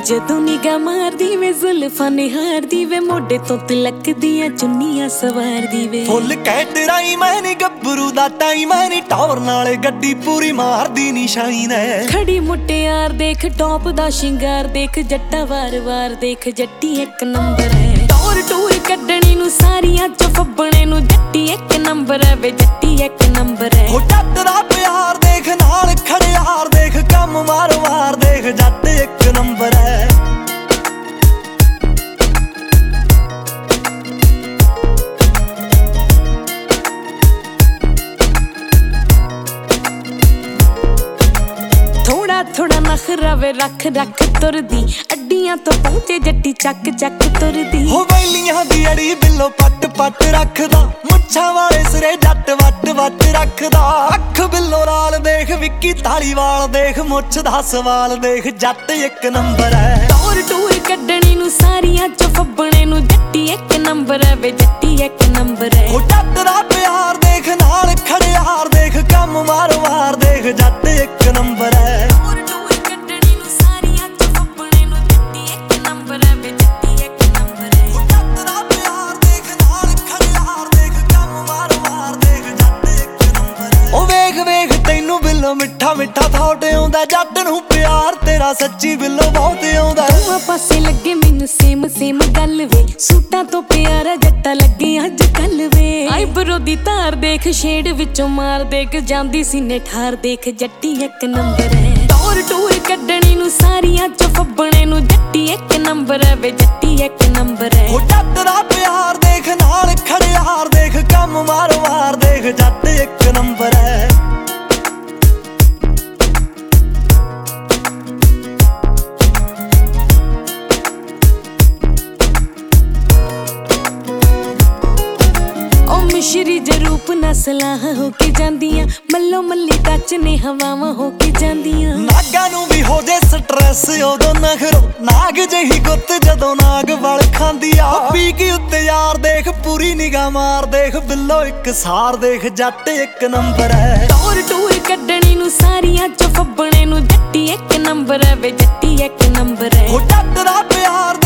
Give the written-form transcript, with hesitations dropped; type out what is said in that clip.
ਜਦੋਂ ਨਿਗਾਹ ਮਾਰਦੀ ਵੇ ਜ਼ੁਲਫਾਂ ਨਿਹਾਰਦੀ ਵੇ ਮੋਢੇ ਤੋਂ ਤਿਲਕ ਦੀਆਂ ਚੁੰਨੀਆਂ ਸਵਾਰਦੀ ਵੇ ਫੁੱਲ ਕੈਟਰਾਈ ਮੈਂ ਨੀ ਗੱਭਰੂ ਦਾ ਟਾਈਮ ਐ ਨੀ ਟੌਰ ਨਾਲ ਗੱਡੀ ਪੂਰੀ ਮਾਰਦੀ ਨੀ ਸ਼ਾਈਨ ਐ ਖੜੀ ਮੁਟਿਆਰ ਦੇਖ ਟੌਪ ਦਾ ਸ਼ਿੰਗਾਰ ਦੇਖ ਜੱਟਾ ਵਾਰ-ਵਾਰ ਦੇਖ ਜੱਟੀ ਇੱਕ ਨੰਬਰ ਹੈ ਟੌਰ ਟੂਰ ਕੱਢਣੀ ਨੂੰ ਸਾਰੀਆਂ ਚ ਫੱਬਣੇ ਨੂੰ ਜੱਟੀ ਇੱਕ ਨੰਬਰ ਹੈ ਵੇ ਜੱਟੀ ਇੱਕ ਨੰਬਰ ਹੈ ਹੋ ਜੱਟ ਦਾ ਪਿਆਰ ਦੇਖ ਨਾਲ ਖੜਿਆਰ ਦੇਖ ਕੰਮ ਮਾਰ-ਮਾਰ ਦੇਖ ਜੱਟ ਇੱਕ ਨੰਬਰ ਹੈ ਥੋੜਾ ਨਖਰਾ ਵੇ ਰੱਖ ਰੱਖ ਤੁਰਦੀ ਅੱਡੀਆਂ ਤੋਂ ਪਹੁੰਚੇ ਜੱਟੀ ਚੱਕ ਚੱਕ ਤੁਰਦੀ ਹੋ ਵੈਲੀਆਂ ਦੀ ਅੜੀ ਬਿੱਲੋ ਪੱਟ ਪੱਟ ਰੱਖਦਾ ਮੁੱਛਾਂ ਵਾਲੇ ਸਿਰੇ ਜੱਟ ਵੱਟ ਵੱਟ ਰੱਖਦਾ ਅੱਖ ਬਿੱਲੋ ਲਾਲ ਦੇਖ ਵਿੱਕੀ ਧਾਲੀਵਾਲ ਦੇਖ ਮੁੱਛ ਦਾ ਸਵਾਲ ਦੇਖ ਜੱਟ ਇੱਕ ਨੰਬਰ ਹੈ ਟੌਰ ਟੂਰ ਕੱਢਣੀ ਨੂੰ ਸਾਰੀਆਂ ਚ ਫੱਬਣੇ ਨੂੰ ਜੱਟੀ ਇੱਕ ਨੰਬਰ ਹੈ ਵੇ ਜੱਟੀ ਇੱਕ ਨੰਬਰ ਹੈ ਹੋ ਜੱਟ ਦਾ ਪਿਆਰ ਦੇਖ ਨਾਲ ਖੜਿਆਰ ਦੇਖ ਕੰਮ ਮਾਰ ਮਾਰ ਦੇਖ ਜੱਟ ਇੱਕ ਨੰਬਰ ਹੈ ਮਿੱਠਾ ਮਿੱਠਾ ਥਾਟ ਆਉਂਦਾ ਜੱਟ ਨੂੰ ਪਿਆਰ ਤੇਰਾ ਸੱਚੀ ਬਿੱਲੋ ਬਹੁਤ ਆਉਂਦਾ ਦੋਵਾਂ ਪਾਸੇ ਲੱਗੇ ਮੈਨੂੰ ਸੇਮ ਸੇਮ ਗੱਲ ਵੇ ਸੂਟਾਂ ਤੋਂ ਪਿਆਰਾ ਜੱਟਾ ਲੱਗੇ ਅੱਜ ਕੱਲ ਵੇ ਆਈਬਰੋ ਦੀ ਧਾਰ ਦੇਖ ਸ਼ੇਡ ਵਿੱਚੋਂ ਮਾਰ ਦੇਖ ਜਾਂਦੀ ਸੀਨੇ ਠਾਰ ਦੇਖ ਜੱਟੀ ਇੱਕ ਨੰਬਰ ਹੈ ਟੌਰ ਟੂਰ ਕੱਢਣੀ ਨੂੰ ਸਾਰੀਆਂ ਚ ਫੱਬਣੇ ਨੂੰ ਜੱਟੀ ਇੱਕ ਨੰਬਰ ਹੈ ਵੇ ਜੱਟੀ ਇੱਕ ਨੰਬਰ ਹੈ ਹੋ ਜੱਟ ਦਾ ਪਿਆਰ ਦੇਖ ਨਾਲ ਖੜਿਆਰ ਦੇਖ ਕੰਮ ਮਾਰ ਮਾਰ ਦੇਖ ਜੱਟ ਇੱਕ ਨੰਬਰ ਹੈ ਸ਼੍ਰੀ ਜਰੂਪ ਨਸਲਾਂ ਹੋ ਕੇ ਜਾਂਦੀਆਂ ਮੱਲੋ ਮੱਲੀ ਟੱਚ ਨੇ ਹਵਾਵਾਂ ਹੋ ਕੇ ਜਾਂਦੀਆਂ ਨਾਗਾਂ ਨੂੰ ਵੀ ਹੋ ਜੇ ਸਟ੍ਰੈਸ ਉਦੋਂ ਨਖਰੋ ਨਾਗ ਜਿਹੀ ਗੁੱਤ ਜਦੋਂ ਨਾਗ ਵਲ ਖਾਂਦੀ ਆ ਪੀ ਕੇ ਉੱਤੇ ਯਾਰ ਦੇਖ ਪੂਰੀ ਨਿਗਾਹ ਮਾਰ ਦੇਖ ਬਿੱਲੋ ਇੱਕ ਸਾਰ ਦੇਖ ਜੱਟ ਇੱਕ ਨੰਬਰ ਹੈ ਟੌਰ ਟੂਰ ਕੱਢਣੀ ਨੂੰ ਸਾਰੀਆਂ ਚ ਫੱਬਣੇ ਨੂੰ ਜੱਟੀ ਇੱਕ ਨੰਬਰ ਹੈ ਵੇ ਜੱਟੀ ਇੱਕ ਨੰਬਰ ਹੈ ਹੋ ਜੱਟ ਦਾ ਪਿਆਰ